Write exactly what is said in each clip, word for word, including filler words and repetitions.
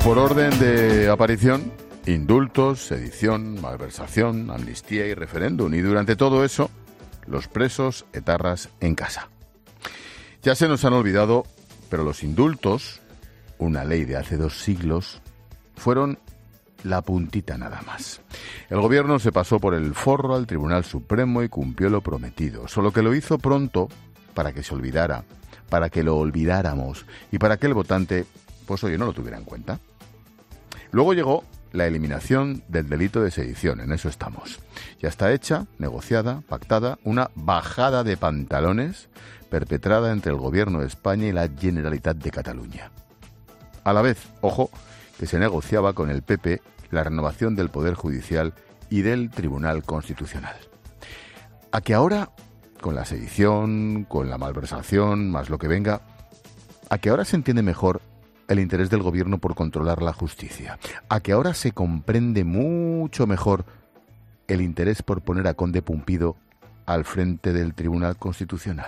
Por orden de aparición, indultos, sedición, malversación, amnistía y referéndum. Y durante todo eso, los presos etarras en casa. Ya se nos han olvidado, pero los indultos, una ley de hace dos siglos, fueron la puntita nada más. El gobierno se pasó por el forro al Tribunal Supremo y cumplió lo prometido, solo que lo hizo pronto para que se olvidara, para que lo olvidáramos y para que el votante, pues oye, no lo tuviera en cuenta. Luego llegó la eliminación del delito de sedición, en eso estamos. Ya está hecha, negociada, pactada, una bajada de pantalones perpetrada entre el Gobierno de España y la Generalitat de Cataluña. A la vez, ojo, que se negociaba con el P P la renovación del Poder Judicial y del Tribunal Constitucional. A que ahora, con la sedición, con la malversación, más lo que venga, a que ahora se entiende mejor el interés del gobierno por controlar la justicia, a que ahora se comprende mucho mejor el interés por poner a Conde Pumpido al frente del Tribunal Constitucional.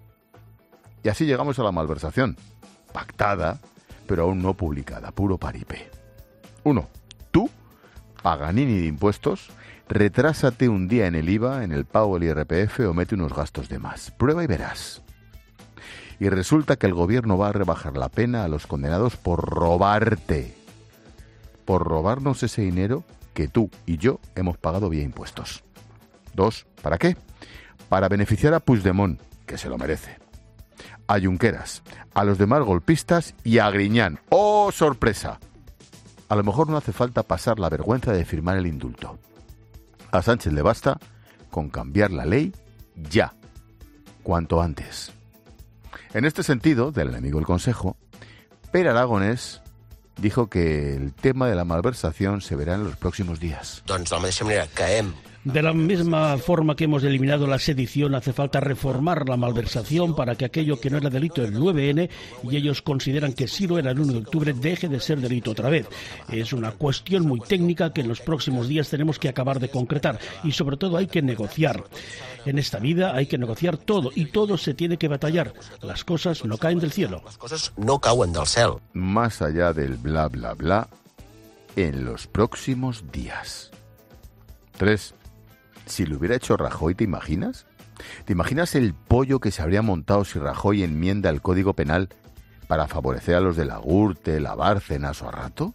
Y así llegamos a la malversación, pactada, pero aún no publicada, puro paripé. Uno, tú, paganini de impuestos, retrásate un día en el I V A, en el pago del I R P F o mete unos gastos de más. Prueba y verás. Y resulta que el gobierno va a rebajar la pena a los condenados por robarte, por robarnos ese dinero que tú y yo hemos pagado vía impuestos. Dos, ¿para qué? Para beneficiar a Puigdemont, que se lo merece, a Junqueras, a los demás golpistas y a Griñán. ¡Oh, sorpresa! A lo mejor no hace falta pasar la vergüenza de firmar el indulto. A Sánchez le basta con cambiar la ley ya, cuanto antes. En este sentido, del enemigo del Consejo, Pere Aragonès dijo que el tema de la malversación se verá en los próximos días. Doncs de la mateixa manera que hem De la misma forma que hemos eliminado la sedición, hace falta reformar la malversación para que aquello que no era delito el nueve ene, y ellos consideran que sí lo era el uno de octubre, deje de ser delito otra vez. Es una cuestión muy técnica que en los próximos días tenemos que acabar de concretar y sobre todo hay que negociar. En esta vida hay que negociar todo y todo se tiene que batallar. Las cosas no caen del cielo. les coses no cauen del cel. Más allá del bla bla bla, en los próximos días. Tres. Si lo hubiera hecho Rajoy, ¿te imaginas? ¿Te imaginas el pollo que se habría montado si Rajoy enmienda el Código Penal para favorecer a los de la Gürtel, la Bárcenas o a Rato?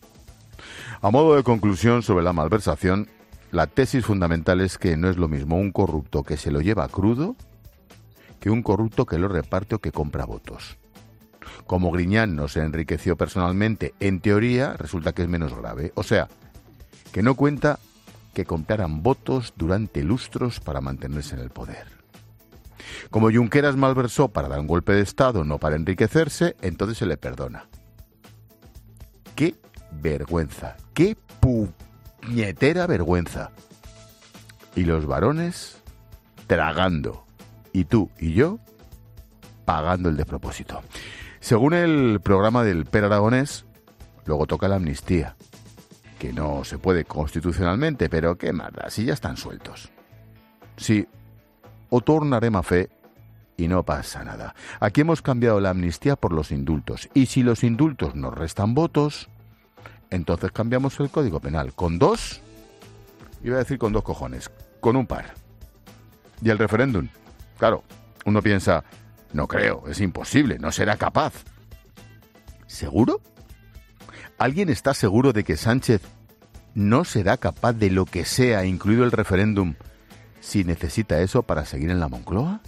A modo de conclusión sobre la malversación, la tesis fundamental es que no es lo mismo un corrupto que se lo lleva crudo que un corrupto que lo reparte o que compra votos. Como Griñán no se enriqueció personalmente, en teoría resulta que es menos grave. O sea, que no cuenta que compraran votos durante lustros para mantenerse en el poder. Como Junqueras malversó para dar un golpe de Estado, no para enriquecerse, entonces se le perdona. ¡Qué vergüenza! ¡Qué puñetera vergüenza! Y los varones tragando. Y tú y yo pagando el despropósito. Según el programa del Pere Aragonès, luego toca la amnistía, que no se puede constitucionalmente, pero qué más da, si ya están sueltos. Sí, o tornarem a fe y no pasa nada. Aquí hemos cambiado la amnistía por los indultos, y si los indultos nos restan votos, entonces cambiamos el Código Penal. Con dos, iba a decir con dos cojones, con un par. Y el referéndum, claro, uno piensa, no creo, es imposible, no será capaz. ¿Seguro? ¿Alguien está seguro de que Sánchez no será capaz de lo que sea, incluido el referéndum, si necesita eso para seguir en la Moncloa?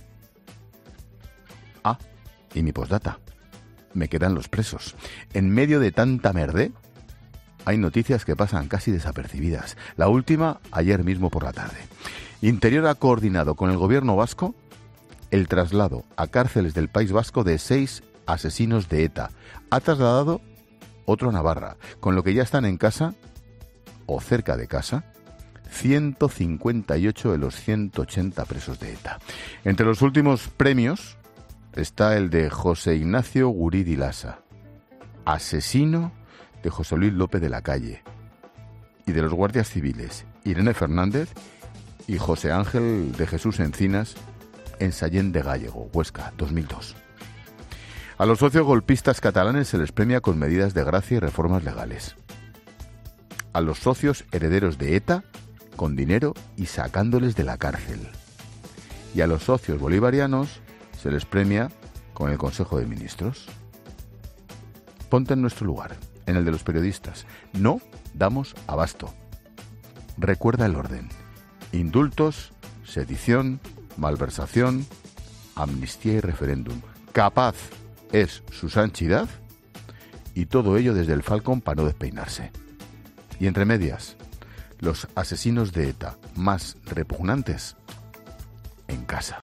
Ah, y mi postdata. Me quedan los presos. En medio de tanta merdé, hay noticias que pasan casi desapercibidas. La última, ayer mismo por la tarde. Interior ha coordinado con el gobierno vasco el traslado a cárceles del País Vasco de seis asesinos de ETA. Ha trasladado otro a Navarra, con lo que ya están en casa, o cerca de casa, ciento cincuenta y ocho de los ciento ochenta presos de ETA. Entre los últimos premios está el de José Ignacio Guridi Lasa, asesino de José Luis López de la Calle, y de los guardias civiles Irene Fernández y José Ángel de Jesús Encinas en Sallén de Gállego, Huesca, dos mil dos. A los socios golpistas catalanes se les premia con medidas de gracia y reformas legales. A los socios herederos de ETA con dinero y sacándoles de la cárcel. Y a los socios bolivarianos se les premia con el Consejo de Ministros. Ponte en nuestro lugar, en el de los periodistas. No damos abasto. Recuerda el orden: indultos, sedición, malversación, amnistía y referéndum. Capaz es su santidad, y todo ello desde el Falcon para no despeinarse. Y entre medias, los asesinos de ETA más repugnantes en casa.